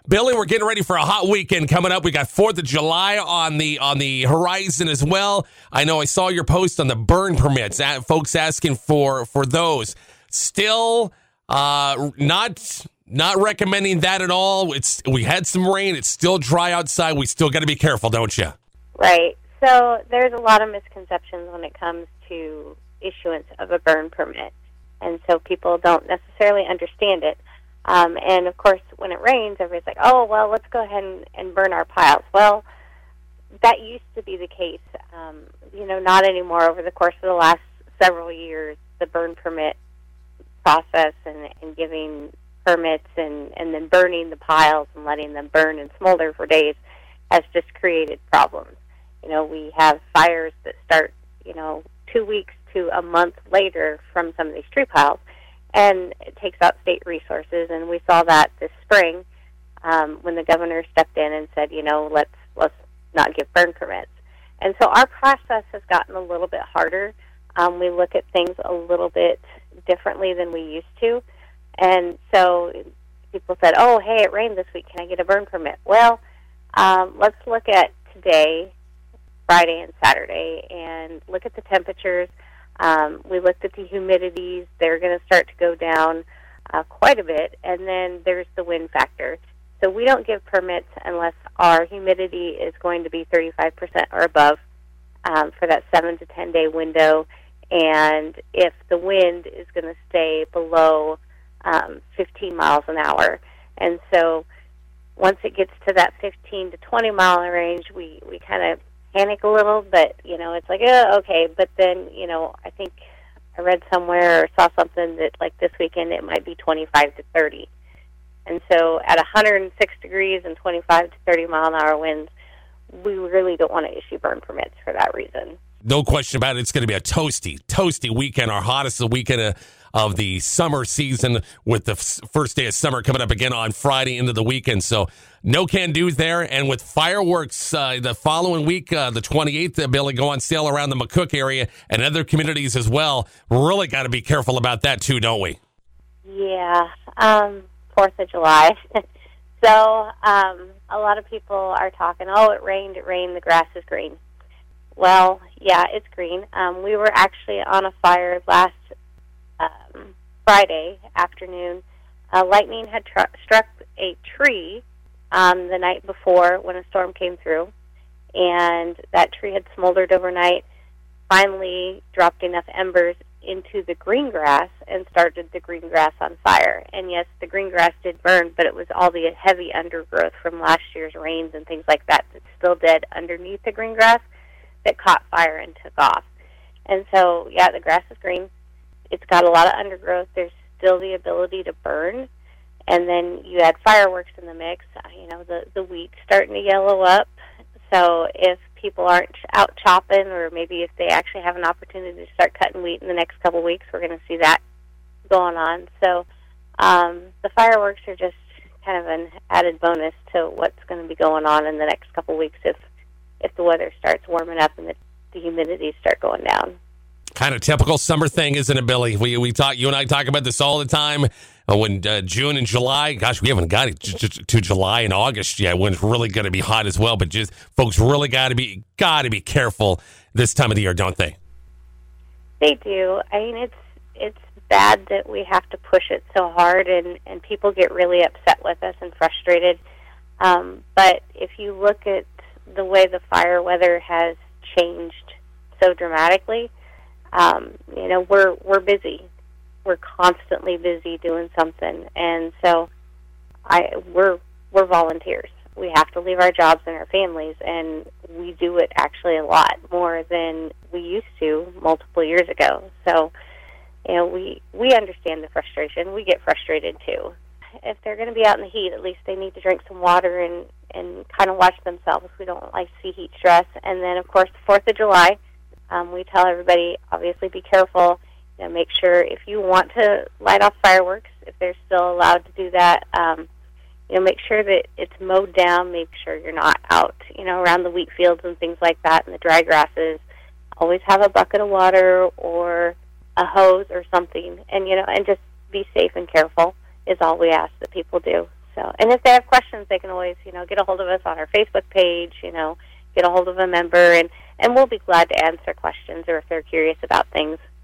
Billy, we're getting ready for a hot weekend coming up. We got 4th of July on the horizon as well. I know I saw your post on the burn permits. Folks asking for those. Still not recommending that at all. We had some rain. It's still dry outside. We still got to be careful, don't you? Right. So there's a lot of misconceptions when it comes to issuance of a burn permit. And so people don't necessarily understand it. And, of course, when it rains, everybody's like, oh, well, let's go ahead and burn our piles. Well, that used to be the case. Not anymore. Over the course of the last several years, the burn permit process and giving permits and then burning the piles and letting them burn and smolder for days has just created problems. We have fires that start, 2 weeks to a month later from some of these tree piles, and it takes out state resources. And we saw that this spring when the governor stepped in and said, let's not give burn permits. And so our process has gotten a little bit harder. We look at things a little bit differently than we used to. And so people said, oh, hey, it rained this week. Can I get a burn permit? Well, let's look at today, Friday and Saturday, and look at the temperatures. We looked at the humidities. They're going to start to go down quite a bit. And then there's the wind factor. So we don't give permits unless our humidity is going to be 35% or above for that 7 to 10 day window, and if the wind is going to stay below 15 miles an hour. And so once it gets to that 15 to 20 mile range, we kind of panic a little, but it's like, oh, okay. But then I think I read somewhere or saw something that like this weekend it might be 25 to 30. And so at 106 degrees and 25 to 30 mile an hour winds, we really don't want to issue burn permits for that reason. No question about it. It's going to be a toasty weekend, our hottest weekend of the summer season, with the first day of summer coming up again on Friday into the weekend. So no can do there. And with fireworks the following week, the 28th, Billy, go on sale around the McCook area and other communities as well. Really got to be careful about that too, don't we? Yeah. 4th of July. So a lot of people are talking, oh, it rained, the grass is green. Well, yeah, it's green. We were actually on a fire last Friday afternoon. Lightning had struck a tree the night before when a storm came through, and that tree had smoldered overnight, finally dropped enough embers into the green grass and started the green grass on fire. And yes, the green grass did burn, but it was all the heavy undergrowth from last year's rains and things like that that's still dead underneath the green grass that caught fire and took off. And so, yeah, the grass is green. It's got a lot of undergrowth. There's still the ability to burn. And then you add fireworks in the mix. The wheat's starting to yellow up. So if people aren't out chopping, or maybe if they actually have an opportunity to start cutting wheat in the next couple of weeks, we're going to see that going on. So the fireworks are just kind of an added bonus to what's going to be going on in the next couple of weeks if the weather starts warming up and the humidities start going down. Kind of typical summer thing, isn't it, Billy? You and I talk about this all the time. When June and July, gosh, we haven't got it to July and August yet when it's really going to be hot as well. But just folks really got to be careful this time of the year, don't they? They do. I mean, it's bad that we have to push it so hard, and people get really upset with us and frustrated. But if you look at the way the fire weather has changed so dramatically, we're busy. We're constantly busy doing something, and so we're volunteers. We have to leave our jobs and our families, and we do it actually a lot more than we used to multiple years ago. So, we understand the frustration. We get frustrated too. If they're going to be out in the heat, at least they need to drink some water and kind of watch themselves. We don't like to see heat stress. And then, of course, the 4th of July, we tell everybody, obviously, be careful. Make sure if you want to light off fireworks, if they're still allowed to do that, make sure that it's mowed down. Make sure you're not out, around the wheat fields and things like that and the dry grasses. Always have a bucket of water or a hose or something, and just be safe and careful is all we ask that people do. So, and if they have questions, they can always, get a hold of us on our Facebook page, get a hold of a member, and we'll be glad to answer questions, or if they're curious about things,